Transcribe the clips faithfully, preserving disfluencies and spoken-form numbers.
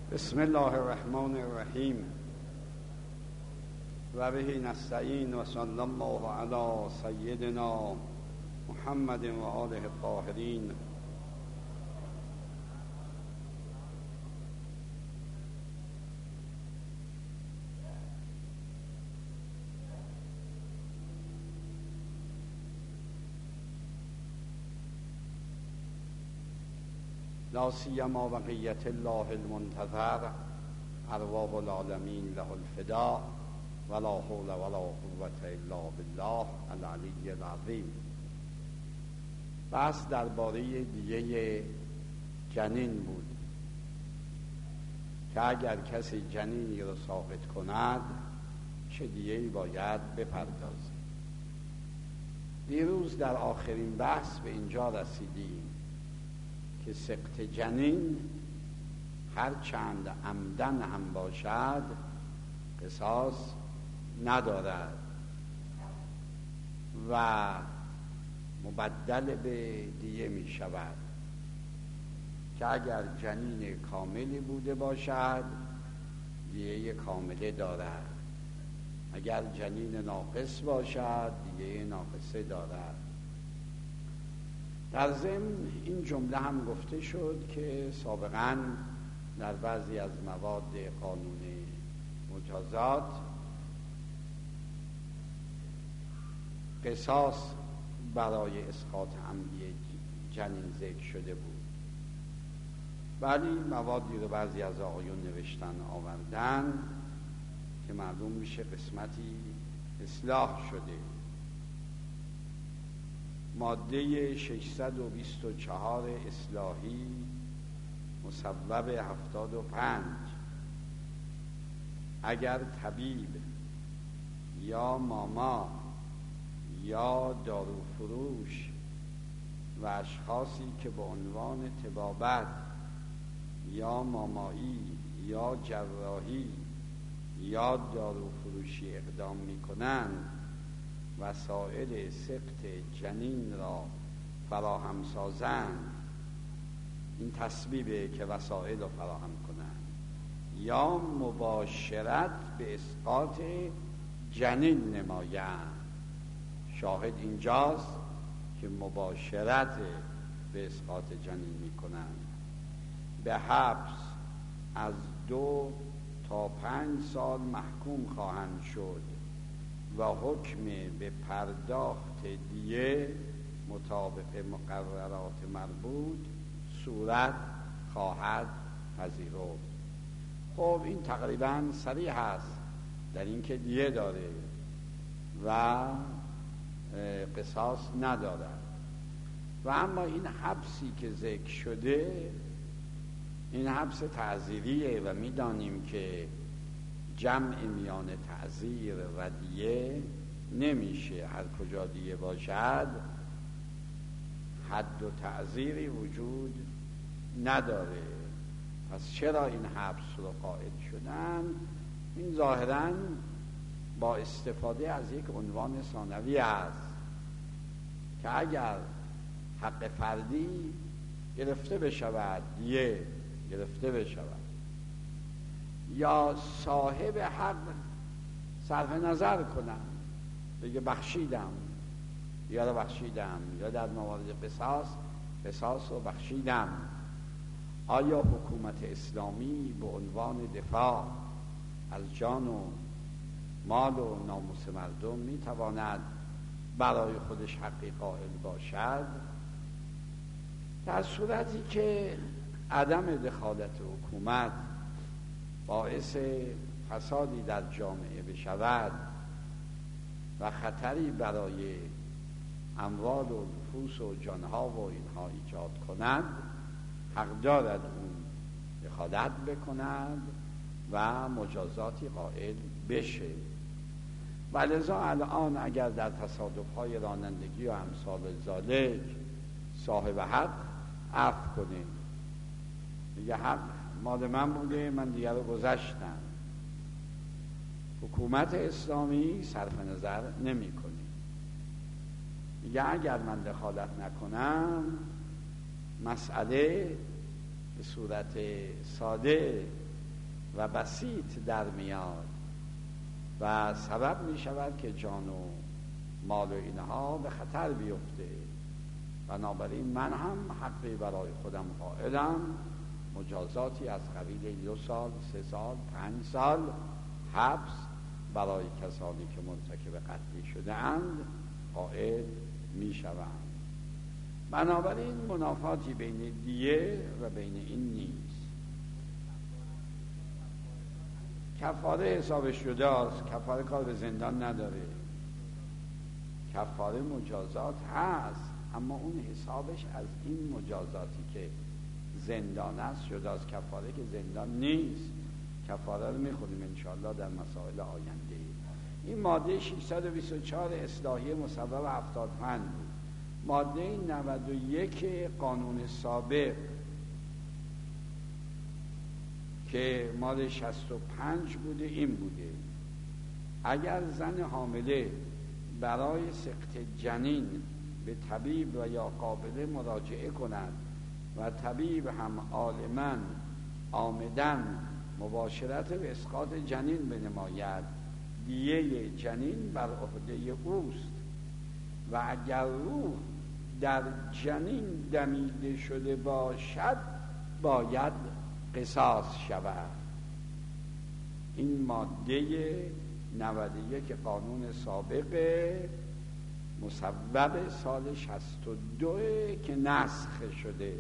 بسم الله الرحمن الرحیم و به نستعین و صلی الله علی سیدنا محمد و آله الطاهرین. لا سیما بقیت الله المنتظر ارواح العالمین له الفداء ولا حول ولا قوة الا بالله العلی العظیم. بحث درباره دیه جنین بود که اگر کسی جنینی را ساقط کند چه دیه‌ای باید بپردازد. دیروز در آخرین بحث به اینجا رسیدیم که سقط جنین هر چند عمدن هم باشد قصاص ندارد و مبدل به دیه می شود که اگر جنین کاملی بوده باشد دیه کامله دارد، اگر جنین ناقص باشد دیه ناقصه دارد. در ضمن این جمله هم گفته شد که سابقاً در بعضی از مواد قانون مجازات قصاص برای اسقاط عمدی جنین ذکر شده بود، ولی موادی رو بعضی از آقایون نوشتن آوردن که معلوم میشه قسمتی اصلاح شده. ماده ششصد و بیست و چهار اصلاحی مصوب هفتاد و پنج، اگر طبیب یا ماما یا داروفروش و اشخاصی که به عنوان طبابت یا مامایی یا جراحی یا داروفروشی اقدام می کنند وسایل سقط جنین را فراهم سازند، این تسبیبه که وسایل را فراهم کنند، یا مباشرت به اسقاط جنین نمایند. شاهد اینجاست که مباشرت به اسقاط جنین می کنند، به حبس از دو تا پنج سال محکوم خواهند شد و حکم به پرداخت دیه مطابق مقررات مربوط صورت خواهد پذیرفت. خب این تقریبا صریح است در این که دیه داره و قصاص ندارد. و اما این حبسی که ذکر شده این حبس تعزیریه و میدانیم که جمع میان تعزیر و دیه نمیشه، هر کجا دیه باشد حد و تعزیری وجود نداره. پس چرا این حبس رو قائل شدن؟ این ظاهراً با استفاده از یک عنوان ثانوی است که اگر حق فردی گرفته بشود، دیه گرفته بشود، یا صاحب حق صرف نظر کنم بگه بخشیدم یا رو بخشیدم، یا در موارد قصاص قصاص رو بخشیدم، آیا حکومت اسلامی به عنوان دفاع از جان و مال و ناموس مردم میتواند برای خودش حقی قائل باشد؟ در صورتی که عدم دخالت حکومت باعث فسادی در جامعه بشود و خطری برای اموال و نفوس و جانها و اینها ایجاد کند، حق دارد اون دخالت بکند و مجازاتی قائل بشه. ولذا الان اگر در تصادف‌های رانندگی و امثال ذالک صاحب حق عفو کنه، میگه حق مال من بوده، من دیگر رو گذشتم، حکومت اسلامی صرف نظر نمی کنه، میگه اگر من دخالت نکنم مسئله به صورت ساده و بسیط در میاد و سبب می شود که جان و مال و اینها به خطر بیفته. بنابراین من هم حقی برای خودم قائلم، مجازاتی از قبیل دو سال، سه سال، پنج سال حبس برای کسانی که مرتکب قتلی شده اند قائل می شوند. بنابراین منافاتی بین دیه و بین این نیست. کفاره حسابش جداست، کفاره کار به زندان نداره. کفاره مجازات هست، اما اون حسابش از این مجازاتی که زندان است جداست. کفاره که زندان نیست. کفاره رو میخونیم انشاءالله در مسائل آینده. این ماده ششصد و بیست و چهار اصلاحیه مصوب هفتاد و پنج بود. ماده نود و یک قانون سابق که ماده شصت و پنج بوده این بوده: اگر زن حامله برای سقط جنین به طبیب و یا قابله مراجعه کند و طبیب هم عالماً عامداً مباشرت به اسقاط جنین بنماید، دیه جنین بر عهده اوست و اگر روح در جنین دمیده شده باشد باید قصاص شود. این ماده نود و یک قانون سابق مصوب سال شصت و دو که نسخ شده.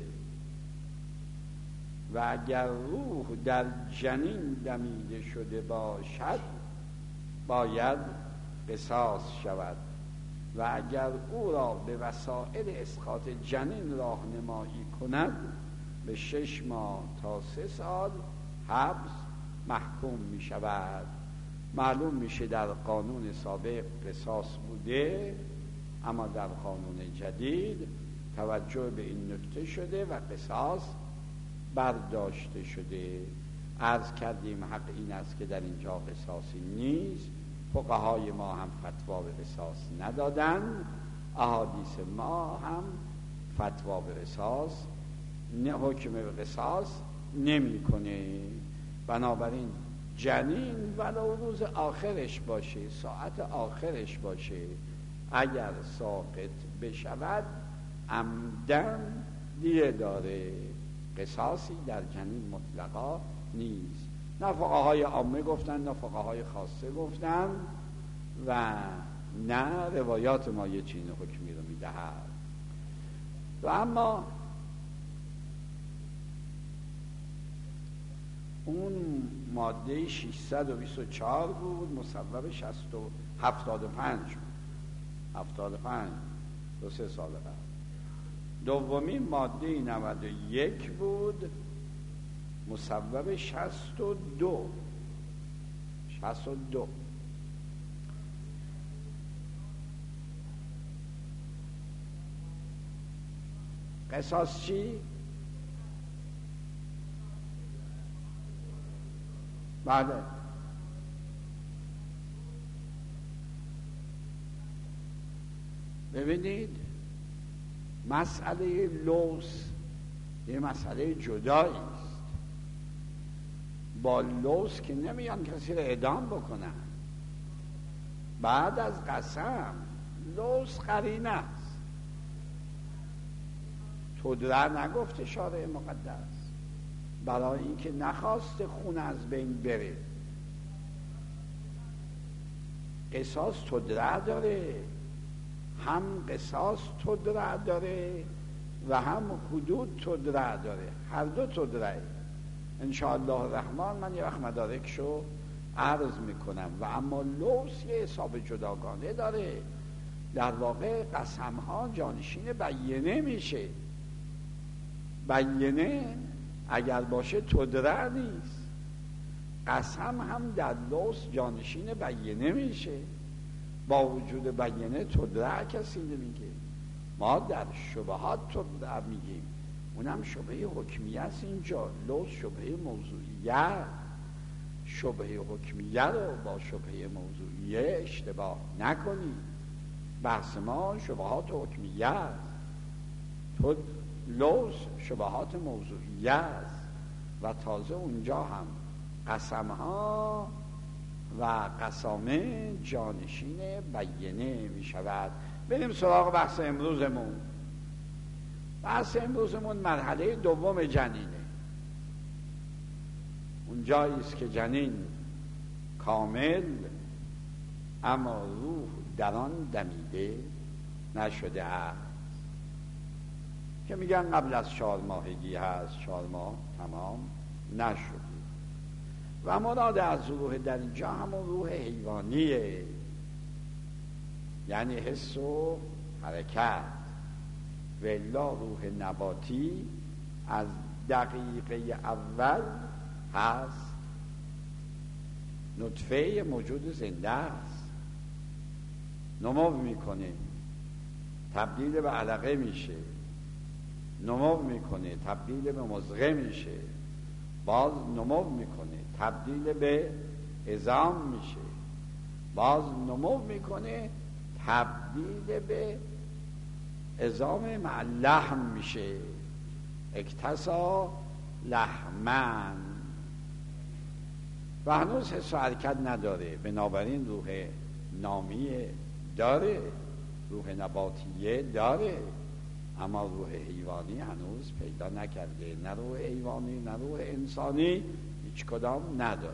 و اگر روح در جنین دمیده شده باشد باید قصاص شود و اگر او را به وسائل اسقاط جنین راهنمایی کند به شش ماه تا سه سال حبس محکوم می شود. معلوم میشه در قانون سابق قصاص بوده، اما در قانون جدید توجه به این نکته شده و قصاص برداشته شده. عرض کردیم حق این است که در اینجا قصاصی نیست. فقهای ما هم فتوا به قصاص ندادن، احادیث ما هم فتوا به قصاص نه حکم به قصاص نمی کنه. بنابراین جنین ولو روز آخرش باشه، ساعت آخرش باشه، اگر ساقط بشود عمدن دیه داره، قصاصی در جنین مطلقا نیست. نه فقهای عامه گفتن نه فقهای خاصه گفتن و نه روایات ما یه چین حکمی رو میدهد. و اما اون ماده ششصد و بیست و چهار بود مصوب شصت و هفتاد و پنج هفتاد و پنج دو سه سال قبل. دومی ماده نود و یک بود مصوب شصت و دو شصت و دو. قصاص چی؟ بله ببینید مسئله لوث یه مسئله جدایی است. با لوث که نمیان کسی رو اعدام بکنن. بعد از قسم لوث قرینه است. تدره نگفته شارع مقدس برای اینکه نخواست خون از بین بره. قصاص تدره داره، هم قصاص تدره داره و هم حدود تدره داره، هر دو تدره. انشاءالله الرحمن من یه وقت مدارکشو عرض میکنم. و اما لوث یه حساب جداگانه داره. در واقع قسم ها جانشین بیینه میشه. بیینه اگر باشه تدره نیست، قسم هم در لوث جانشین بیینه میشه. با وجود بیینه تدره کسی نمیگه. ما در شبهات تدره میگیم، اونم شبهه حکمیه است. اینجا لوث شبهه موضوعیه، شبهه حکمیه رو با شبهه موضوعیه اشتباه نکنید. بحث ما شبهات حکمیه است، تو لوث شبهات موضوعیه است. و تازه اونجا هم قسمها و قسامه جانشین بیینه می شود. بریم سراغ بحث امروزمون. بحث امروزمون مرحله دوم جنینه. اون جایی است که جنین کامل اما روح در آن دمیده نشده است، که میگن قبل از چهار ماهگی هست، چهار ماه تمام نشده. و مراد از روح در اینجا همون روح حیوانیه، یعنی حس و حرکت. و الا روح نباتی از دقیقه اول هست نطفه موجود زنده است، نمو میکنه، تبدیل به علقه میشه، نمو میکنه، تبدیل به مضغه میشه، باز نمو میکنه، تبدیل به عظام میشه، باز نمو میکنه، تبدیل به عظام مع لحم میشه. اکتسا لحمن. و هنوز حس و حرکت نداره، بنابراین روح نامیه داره، روح نباتیه داره، اما روح حیوانی هنوز پیدا نکرده. نه روح حیوانی نه روح انسانی، هیچ کدام نداره.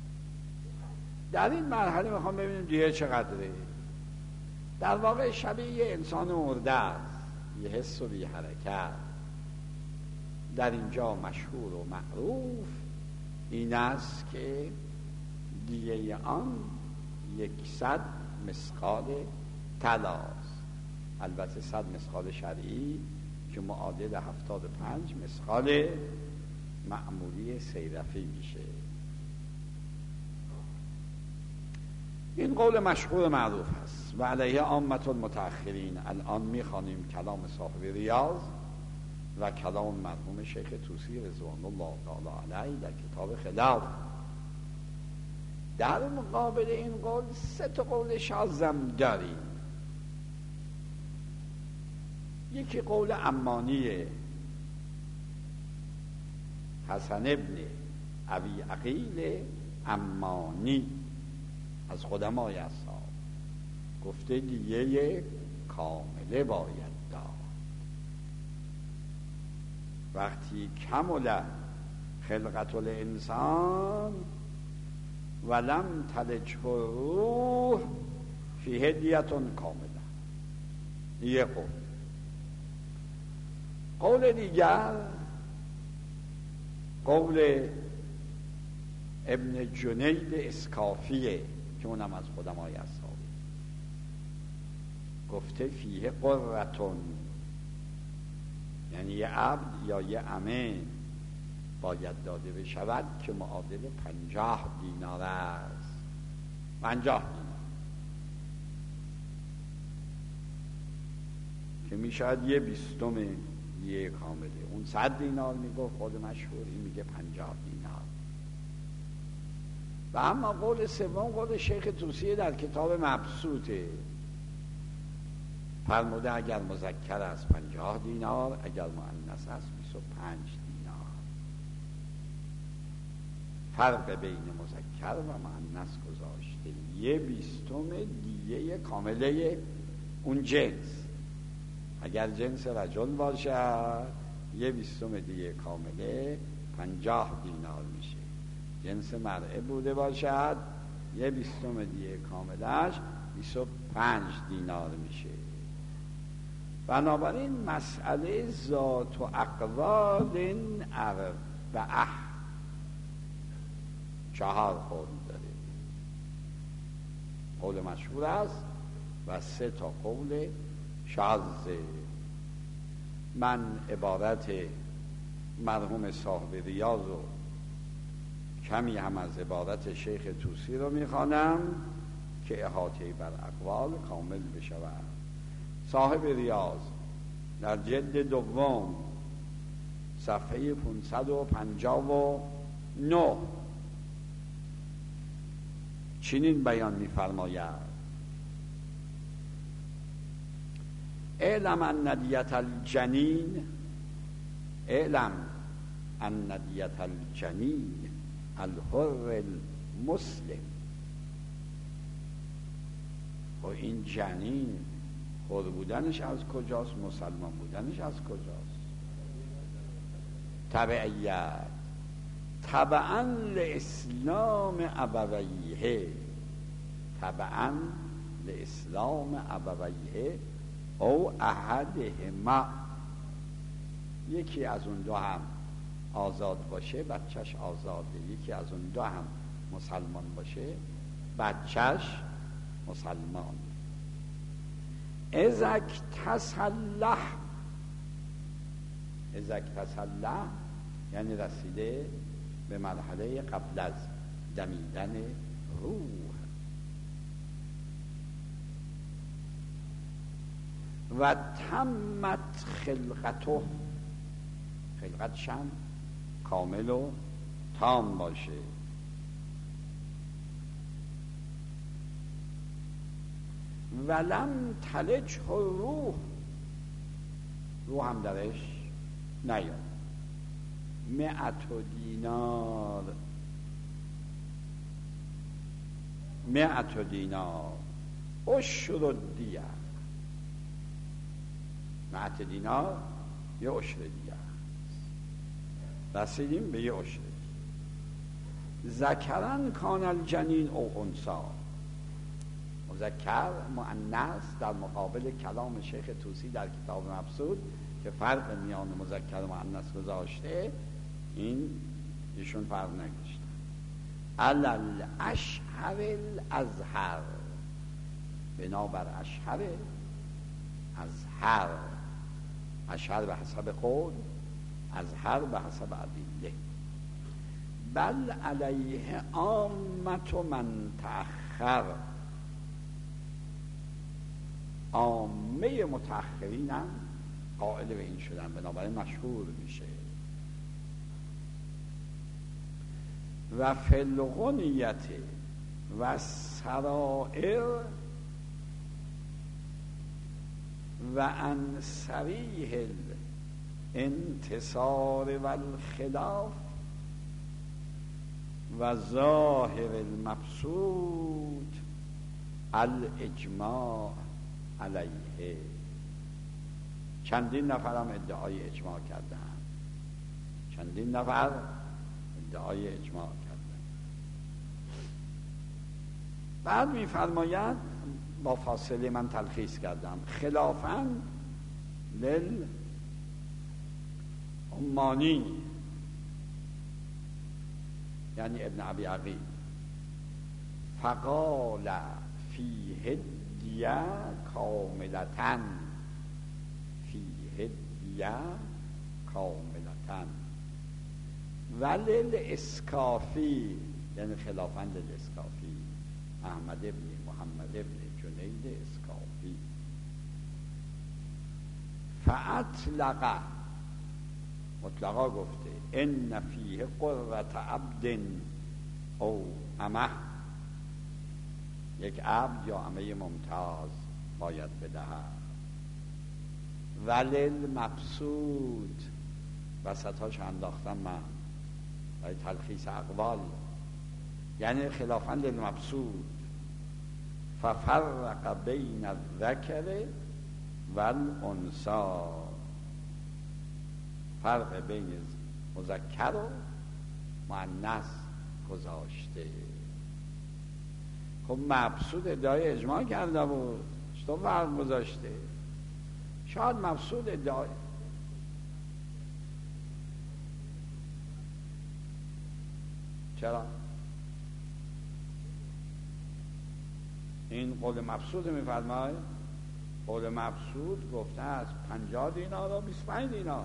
در این مرحله میخوام ببینیم دیگه چقدره. در واقع شبیه یه انسان مرده است، یه حس و بی حرکت. در اینجا مشهور و معروف این است که دیگه آن یکصد مثقال طلاست. البته صد مثقال شرعی که معادل هفتاد و پنج مثقال معمولی سیرفی میشه. این قول مشهور معروف هست و علیه عامة المتأخرین. الان میخوانیم کلام صاحب ریاض و کلام مرحوم شیخ طوسی رضوان الله تعالی علیه در کتاب خلاف. در مقابل این قول سه تا قول شاذم داریم. یکی قول عمانیه حسن ابن ابی عقیل عمانی از قدمای اصحاب، گفته دیه کامله باید داد. وقتی کمل خلقت الانسان ولم تلجه روح فی هدیتون کامله. یه قول. قول دیگر قول ابن جنید اسکافیه که اونم از قدمای اصحابه، گفته فیه قرتون، یعنی یه عبد یا یه عمه باید داده بشود که معادل پنجاه دینار است. پنجاه دینار که میشود یه بیستم یه کامله. اون صد دینار میگفت خود مشهوری، میگه پنجاه دینار. و اما قول سوم قول شیخ طوسی در کتاب مبسوطه، فرموده اگر مذکر است پنجاه دینار، اگر مؤنث است بیست و پنج دینار. فرق بین مذکر و مؤنث گذاشته. یه بیستم دیه کامله اون جنس. اگر جنس رجل باشد یه بیستم دیه کامله پنجاه دینار میشه. جنس مرعه بوده باشد یه بیستم دیه کاملش بیست و پنج دینار میشه. بنابراین مسئله ذات و اقوال اربعه چهار قول داره. قول مشهور است و سه تا قول شاذه. من عبارت مرحوم صاحب ریاض و کمی هم از عبارت شیخ طوسی رو میخوانم که احاطه بر اقوال کامل بشود. صاحب ریاض در جلد دوم صفحه پانصد و پنجاه و نه چنین بیان می‌فرماید: اعلم ان دیت الجنین اعلم ان دیت الجنین الحر المسلم. و این جنین حر بودنش از کجاست؟ مسلمان بودنش از کجاست؟ تبعیت، تبعا لاسلام ابویه، تبعا لاسلام ابویه او احدهما، یکی از اون دو هم آزاد باشه بچهش آزاده، یکی از اون دو هم مسلمان باشه بچهش مسلمان. ازک تسلح، ازک تسلح یعنی رسیده به مرحله قبل از دمیدن روح. و تمت خلقته، خلقتش هم کامل و تام باشه. ولم تلج روح، روح هم درش نیاد. مئت و دینار، مئت و دینار عشر دیه، مئت دینار یه عشر دیه. رسیدیم به یه عشر. ذکرن کان الجنین او انثی، مذکر مؤنث در مقابل کلام شیخ طوسی در کتاب مبسوط که فرق میان مذکر و مؤنث گذاشته، این ایشون فرق نگذاشتن. علل اشهر الازهر، بنابر اشهر ازهر، اشهر به حسب قول، ازهر به حسب ادله. بل علیه عامت من تأخر، عامه متأخرین هم قائل به این شدن، بنابراین مشهور میشه. و فی الغنیت و سرائر و عن صریح الانتصار و الخلاف و ظاهر المبسوط الاجماع علیه. چندین نفر هم ادعای اجماع کردن، چندین نفر ادعای اجماع کردن. بعد می‌فرماید با فاصله من تلخیص کردم، خلافاً لل عمانی یعنی ابن ابی عقیل، فقال فی هدیه کاملتن، فی هدیه کاملتن. ولل اسکافی یعنی خلافاً لل اسکافی، احمد ابن محمد ابن جنید اسکافی، فاطلق، مطلقا گفته ان فیه قرة عبد او امه، یک عبد یا امه ممتاز باید بدهد. ولل مبسوط، وسطاش انداختم من برای تلخیص اقوال، یعنی خلافاً للمبسوط. ففرق بین الذکر والانثی، فرق بین مذکر و مؤنث گذاشته. خب مبسوط ادعای اجماع کرده بود، چطور فرق گذاشته؟ شاید مبسوط ادعای چرا؟ این قول مبسوط میفرمای، قول مبسوط گفته از پنجاه دینار و بیست و پنج دینار.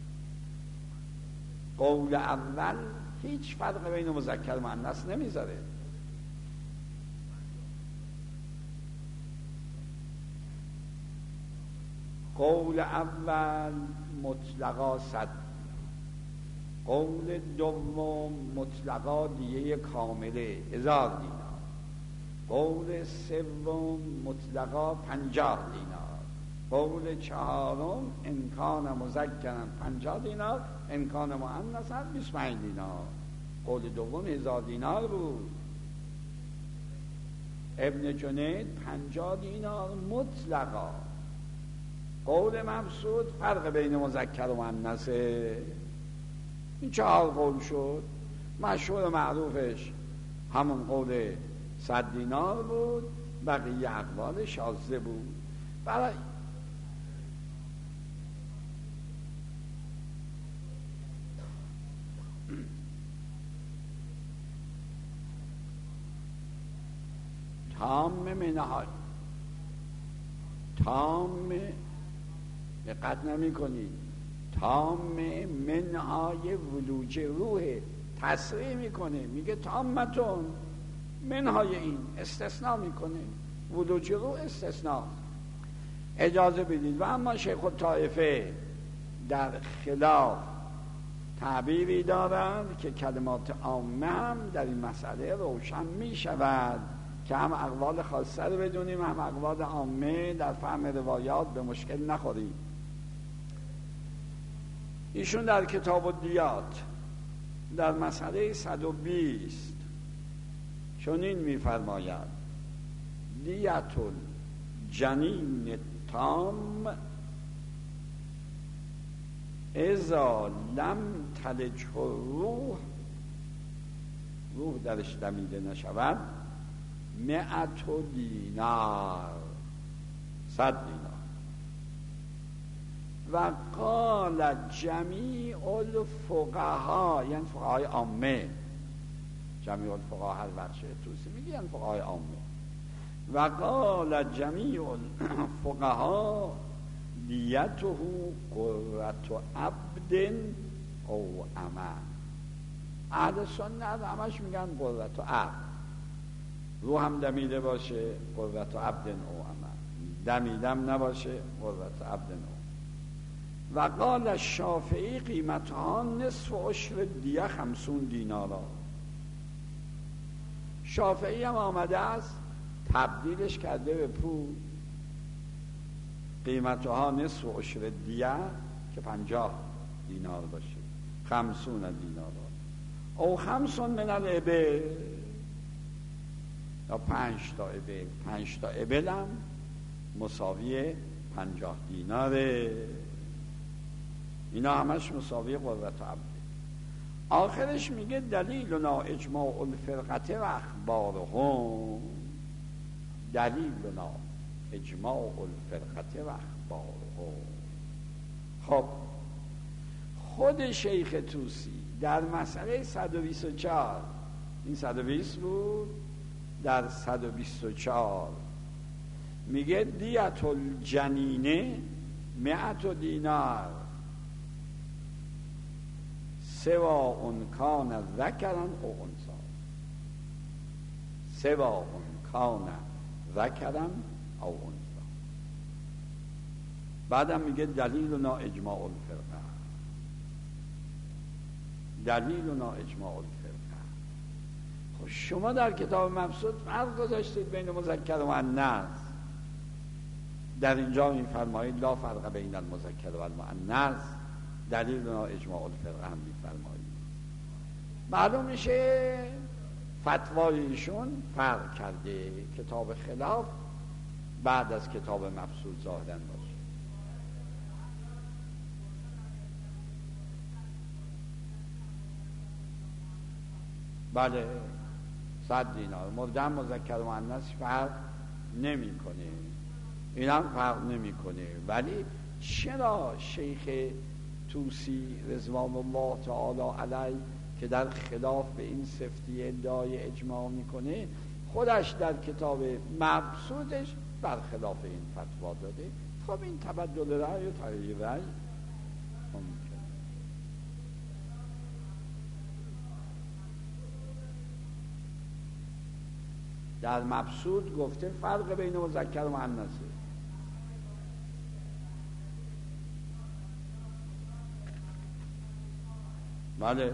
قول اول هیچ فرق بین مذکر و مؤنث نمیذاره. قول اول مطلقا صد، قول دوم مطلقا دیه کامله هزار دینار، قول سوم مطلقا پنجاه دینار، قول چهارم امکان مذکرن پنجاه دینار، امکان مؤنثن بیست و پنج دینار، قول دوم هزار دینار بود. ابن جنید پنجاه دینار مطلقا. قول مبسوط فرق بین مذکر و مؤنثه. این چهار قول شد. مشهور و معروفش همون قول صد دینار بود، بقیه اقوال شاذه بود. برای تام منهای تام دقت نمی کنید، تام منهای ولوج روح تصریح میکنه، میگه تامتون منهای این استثناء میکنه، ولوج روح استثناء. اجازه بدید. و اما شیخ الطائفه در خلاف تعبیری دارند که کلمات عامه هم در این مسئله روشن می شود که هم اقوال خاصه رو بدونیم هم اقوال عامه، در فهم روایات به مشکل نخوریم. ایشون در کتاب الدیات در مسئله صد و بیست چنین می‌فرماید: دیت الجنین تام اذا لم تلجه روح، روح درش دمیده نشود، مئت دینار، صد دینار. و قال جمیع الفقها، یعنی فقهای عامه، جمیع الفقها هر ورشه توسی میگه یعنی فقهای عامه. و قال جمیع الفقها دیته قرة عبد او اما. اهل سنت همش میگن قرة عبد، روح هم دمیده باشه قرة عبد او اما، دمیدم نباشه قرة عبد او. و قال الشافعی قیمتها نصف عشر دیه خمسون دینارا. شافعی هم آمده است تبدیلش کرده به پول، قیمتها نصف عشر دیه که پنجاه دینار باشه، خمسون دینارا او خمسون من الابل، یا پنج تا ابل، پنج تا ابل هم مساوی پنجاه دیناره. اینا همش مساوی قرة عبد. آخرش میگه دلیلنا اجماع الفرقه و اخبارهم، دلیلنا اجماع الفرقه و اخبارهم. خب خود شیخ طوسی در مسئله صد و بیست و چهار، این صد و بیست بود، در صد و بیست و چهار میگه دیت الجنینه مئت دینار سوا اون کان ذکرن او انثا، سوا اون کان ذکرن او انثا. بعدم میگه دلیلنا اجماع الفرقه، دلیلنا اجماع الفرقه. خب شما در کتاب مبسوط فرق گذاشتید بین مذکر و مؤنث، در اینجا میفرمایید لا فرق بین المذکر و المؤنث، دلیلنا اجماع الفرقه هم میفرمایید. معلوم میشه فتوای ایشون فرق کرده، کتاب خلاف بعد از کتاب مبسوط ظاهرا باشه. بله صد دینار مردم مذکر و مؤنث فرق نمیکنه، این هم فرق نمیکنه. ولی چرا شیخ طوسی رضوان الله تعالی علیه که در خلاف به این سفتی ادعای اجماع میکنه، خودش در کتاب مبسوطش برخلاف این فتوا داده؟ خب این تبدل رأی و تغییر رأی ممکنه. در مبسوط گفته فرق بین مذکر و مؤنثه. بله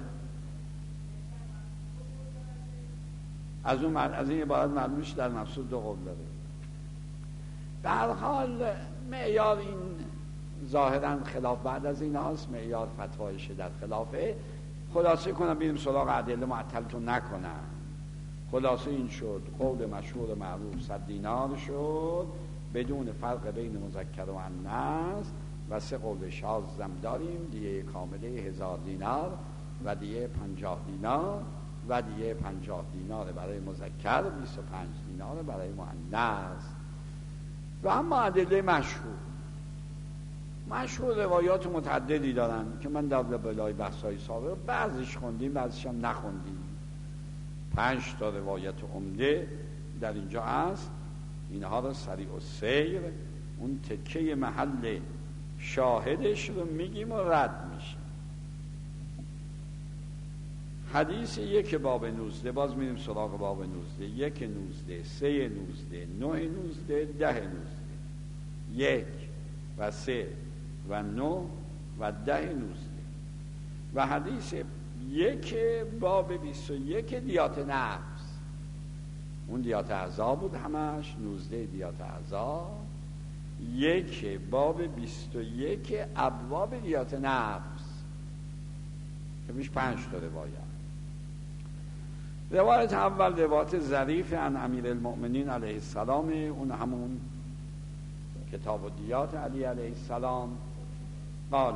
از اون از این عبارت معلوم میشه در مبسوط دو قول داره. به هر حال معیار این ظاهرا خلاف بعد از این هاست، معیار فتوایش در خلافه. خلاصه کنم بریم سراغ ادله معطلتون نکنم. خلاصه این شد قول مشهور معروف صد دینار شد بدون فرق بین مذکر و مؤنث و سه قول شاذم داریم، دیه کامله هزار دینار و دیه پنجاه دینار و دیه پنجاه دینار برای مذکر، بیست و پنج دینار برای مؤنث. و اما ادله مشهور مشهور روایات متعددی دارن که من در بلای بحث‌های سابق بعضیش خوندیم بعضیش هم نخوندیم. پنج تا روایت عمده در اینجا هست، اینها رو سریع و سیر اون تکه محل شاهدش رو میگیم و رد میشیم. حدیث یک باب نوزده، باز میریم سراغ باب نوزده. یک نوزده، سه نوزده، نه نوزده، ده نوزده. یک و سه و نه و ده نوزده. و حدیث یک باب بیست و یک دیات نفس، اون دیات اعضا بود همش، نوزده دیات اعضا. یک باب بیست و یک ابواب دیات نفس که میش پنج تا روایت. روایت اول روایت ظریف عن امیر المؤمنین علیه السلام، اون همون کتاب الدیات علی علیه السلام. قال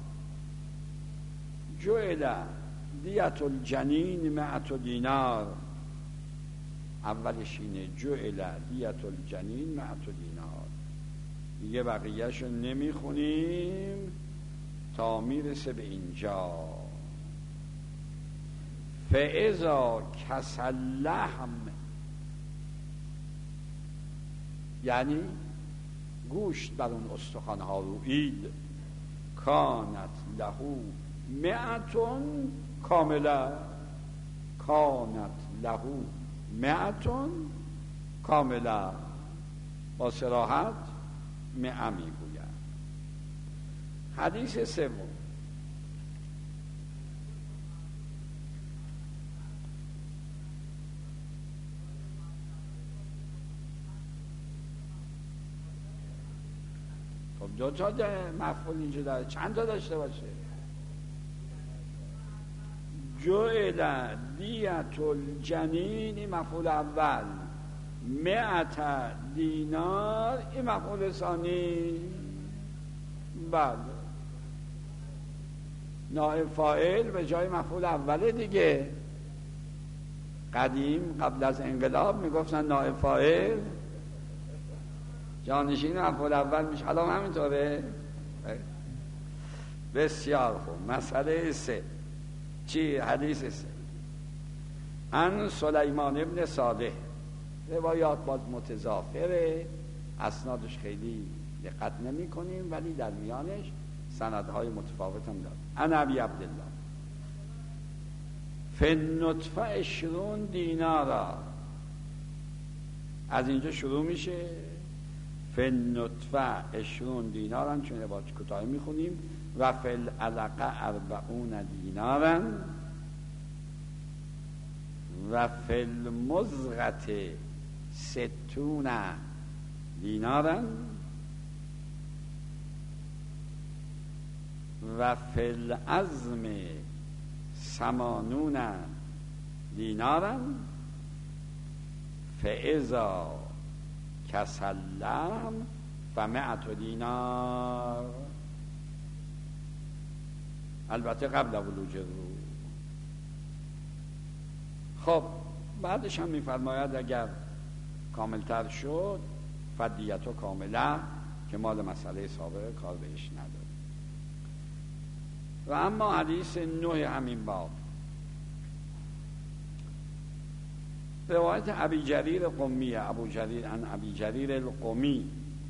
جعل دیت الجنین مئة دینار. اولش اینه جعل دیت الجنین مئة دینار، دیگه بقیهش رو نمیخونیم تا میرسه به اینجا. فاذا کسل لحم، یعنی گوشت بر اون استخوان‌ها رویید، کانت لهو مئتون کامله، کانت لهو مئتون کامله، با صراحت مئه میگوید. حدیث سوم خب دو تا مفعول اینجا داره، چند تا داشته باشه؟ جعل دیت الجنین این مفعول اول، مئت دینار این مفعول ثانی. بله، نائب فاعل به جای مفعول اوله دیگه. قدیم قبل از انقلاب میگفتن نائب فاعل جانشین مفعول اول میشه، الان همینطوره. بسیار خوب. مسئله سه چی؟ حدیث سه ان سلیمان ابن صالح. روایات باز متضافره، اسنادش خیلی دقت نمی کنیم ولی در میانش سندهای متفاوت هم داره. ان ابی عبدالله فالنطفه عشرون دینارا. از اینجا شروع میشه فالنطفه عشرون دینارا، چون عبارت کوتاه میخونیم. و فل علقه اربعون دینارا و فل مزغت ستون دینارا و فل عظم ثمانون دینارا فاذا کسلم فمئة دینار. البته قبل ولوج رو. خب بعدش هم میفرماید اگر کاملتر شد فدیت و کامله که مال مسئله سابقه کار بهش نداره. و اما حدیث نه همین باب، روایت ابی جریر قمی، ابو جریر عن ابی جریر القمی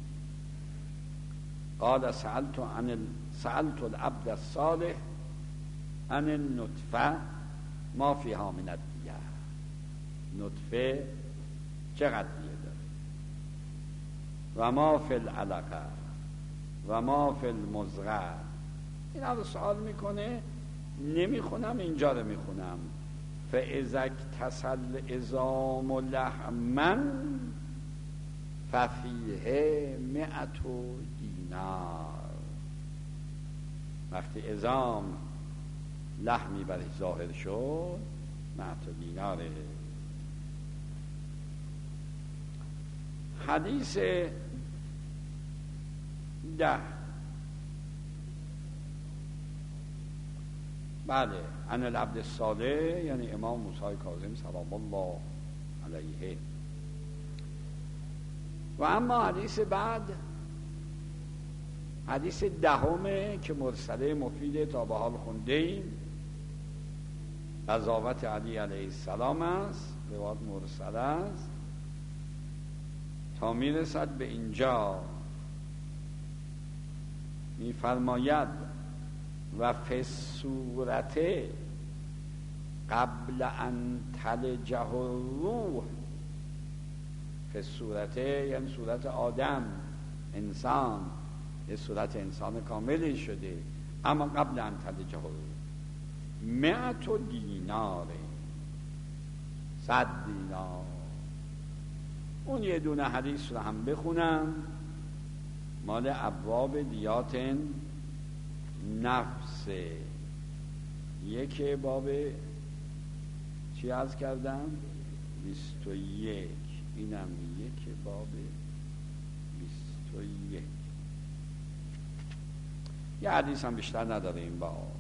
قال سألت عن ال... سألت العبد الصالح عن النطفه ما فیها من الدیه. نطفه چقدر دیه داره؟ و ما فی العلقه و ما فی المزغه. این رو سوال میکنه، نمیخونم، اینجا رو میخونم. فاذا اکتسل عظام لحما ففیه مئة دینار. وقتی عظام لحمی برای ظاهر شد مئت دیناره. حدیث ده، بله، عن العبد الصالح یعنی امام موسی کاظم سلام الله علیه. و اما حدیث بعد حدیث دهمه که مرسله مفید تا به حال خونده ایم، قضاوت علی علیه السلام است، روایت مرسله است تا میرسد به اینجا. میفرماید و فی صورت قبل ان تلجه الروح، فی صورت یعنی صورت آدم، انسان، یه صورت انسان کاملی شده، اما قبل ان تلجه الروح مئت دینار، صد دینار. اون یه دونه حدیث رو هم بخونم، مال ابواب دیات نفس، یک باب چی عرض کردم؟ بیست و یک، اینم یک باب بیست و یک. یه حدیث هم بیشتر نداره این باب.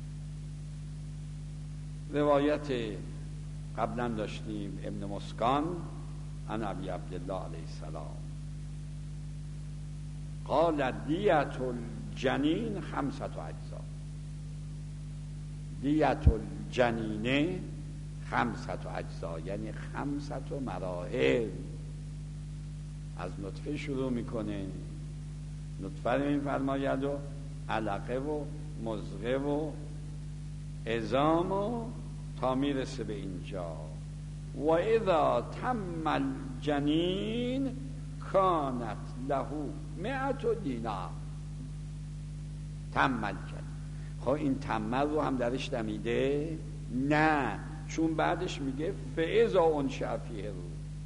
روایت قبلا داشتیم ابن مسکان عن ابی عبدالله علیه السلام قال دیت الجنین خمسة اجزا، دیت الجنین خمسة اجزا یعنی خمسة مراحل. از نطفه شروع میکنه، نطفه رو میفرماید و علقه و مضغه و عظام و تا میرسه به اینجا. و اذا تم الجنین کانت له مئت دینار. تم الجنین، خب این تم رو هم درش دمیده؟ نه، چون بعدش میگه فاذا انشأ فیه روح،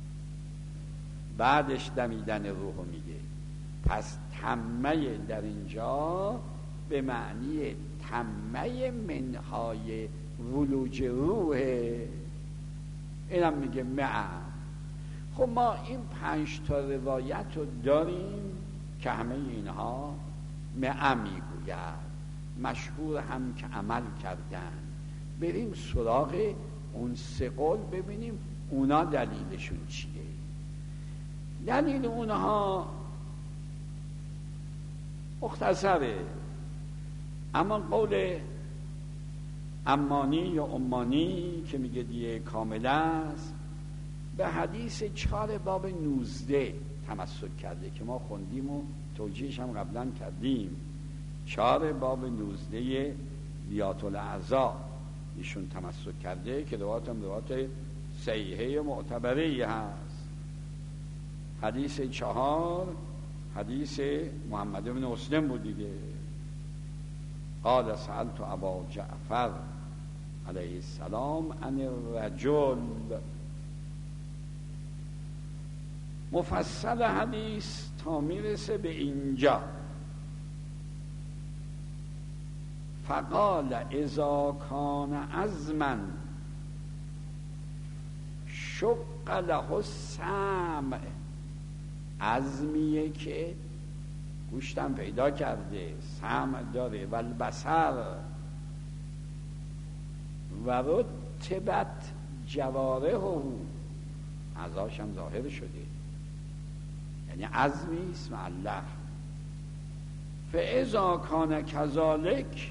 بعدش دمیدن روح رو میگه. پس تمه در اینجا به معنی تمه منهای ولوج روحه، اینم میگه مع. خب ما این پنج تا روایت رو داریم که همه اینها مع میگوید، مشهور هم که عمل کردن. بریم سراغ اون سه قول ببینیم اونا دلیلشون چیه. دلیل اونها مختصره، اما قول امانی یا امانی که میگه دیه کامل است به حدیث چهار باب نوزده تمسک کرده که ما خوندیم و توجیهش هم قبلا کردیم. چهار باب نوزده بیات الاعضا ایشون تمسک کرده که روایت هم روایت صحیحه معتبره هست. حدیث چهار حدیث محمد بن مسلم بود دیگه. قال سألت ابا جعفر علیه السلام عن الرجل، مفصل حدیث تا میرسه به اینجا. فقال اذا کان عظما شق له السمع، عظمیه که گوشتم پیدا کرده، سمع داره، و البصر و رتبت جواره اعضاش هم ظاهر شده، یعنی عظمی اسم الله. فاذا کان کذالک،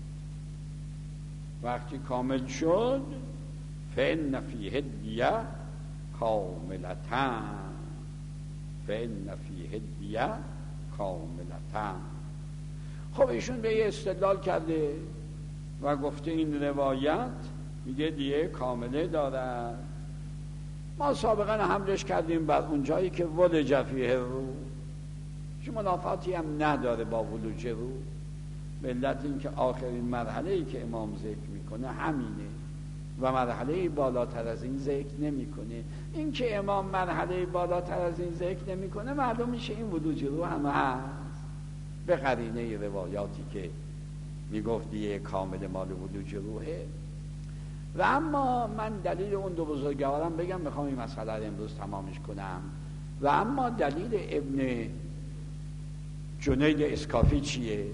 وقتی کامل شد، فان فیه دیه کاملتن، فان فیه دیه کاملتن. خب ایشون به یه استدلال کرده و گفته این روایت میگه دیه کامله دارد. ما سابقا حملش کردیم بر اون جایی که ولج فیه رو، چه منافاتی هم نداره با ولوج رو، به علت این که آخرین مرحله‌ای که امام ذکر میکنه همینه و مرحله بالاتر از این ذکر نمیکنه. این که امام مرحله بالاتر از این ذکر نمیکنه معلوم میشه این ولوج رو هم هست به قرینه روایاتی که میگفت دیه کامل مال ولوج روحه. و اما من دلیل اون دو بزرگوارم بگم، میخوام این مسئله رو امروز تمامش کنم. و اما دلیل ابن جنید اسکافی چیه؟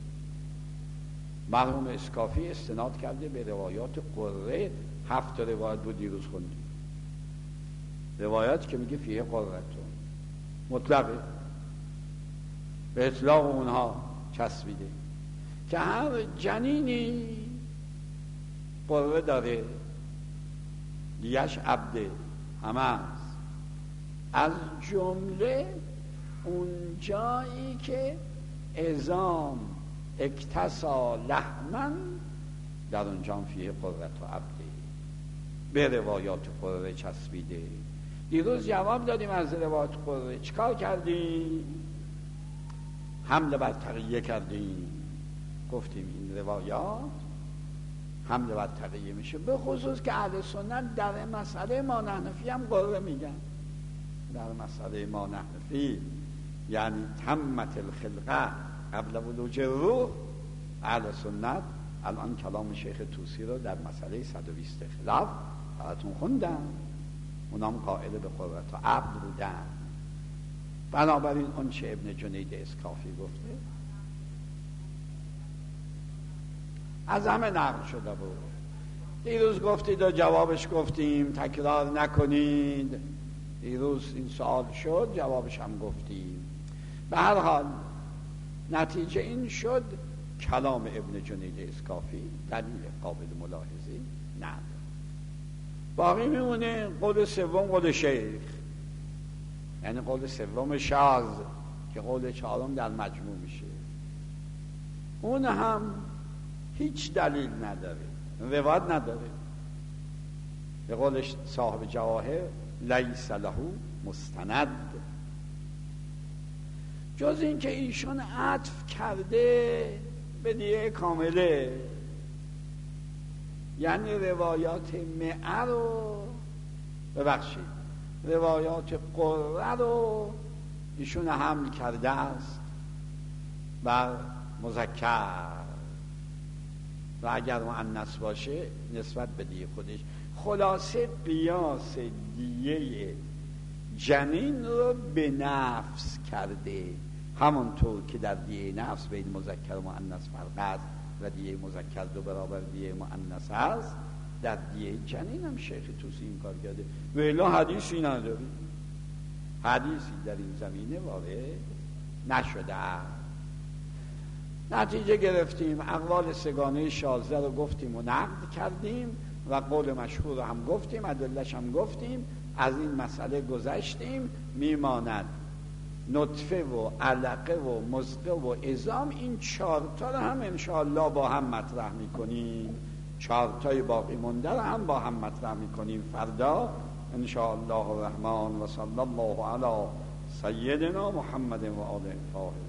مرحوم اسکافی استناد کرده به روایات قره، هفت روایت بود دیروز خوندیم، روایات که میگه فیه قرتون مطلقه، به اطلاق اونها چسبیده که هر جنینی قره داره، دیگش عبده همه است، از جمله اون جایی که عظام اکتسا لحمن در اونجا فیه قرت و عبده، به روایات قره چسبیده. دیروز جواب دادیم از روایات قره چیکار کردیم؟ حمله بر تقیه کردیم. گفتیم این روایات حمله بر تقیه میشه، به خصوص که اهل سنت در مسئله ما نحنفی هم قره میگن. در مسئله ما نحنفی یعنی تمت الخلقه قبل ولوج روح، اهل سنت الان کلام شیخ طوسی رو در مسئله صد و بیست خلاف براتون خوندم، اونام قائل به قرت و عبد بودن. بنابراین اون چه ابن جنید اسکافی گفته از همه نقل شده بود. دیروز گفتید و جوابش گفتیم، تکرار نکنید. دیروز این سوال شد، جوابش هم گفتیم. به هر حال نتیجه این شد کلام ابن جنید اسکافی دلیل قابل ملاحظه نداره. باقی میمونه قول سوم، قول شیخ، یعنی قول سوم شاذ که قول چهارم در مجموع میشه. اون هم هیچ دلیل نداره، روایت نداره. به قول صاحب جواهر لیس له مستند، جز این که ایشون عطف کرده به دیه کامله، یعنی روایات معه رو ببخشید روایات قره رو ایشون حمل کرده است بر مذکر و اگر مؤنث باشه نسبت به دیه خودش. خلاصه قیاس دیه جنین رو به نفس کرده، همونطور که در دیه نفس بین مذکر و مؤنث فرق است و دیه مذکر دو برابر دیه مؤنث است، در دیه جنین هم شیخ طوسی این کار کرده. و الا حدیثی نداره، حدیثی در این زمینه وارد نشده است. نتیجه گرفتیم، اقوال سگانه شاذه رو گفتیم و نقد کردیم و قول مشهور رو هم گفتیم، ادله‌اش هم گفتیم. از این مسئله گذشتیم. میماند نطفه و علقه و مضغه و عظام، این چهارتا رو هم انشاءالله با هم مطرح میکنیم. چهارتای باقی مونده رو هم با هم مطرح میکنیم فردا انشاءالله الرحمن. و صلی الله علی سیدنا محمد و آله الطاهرین.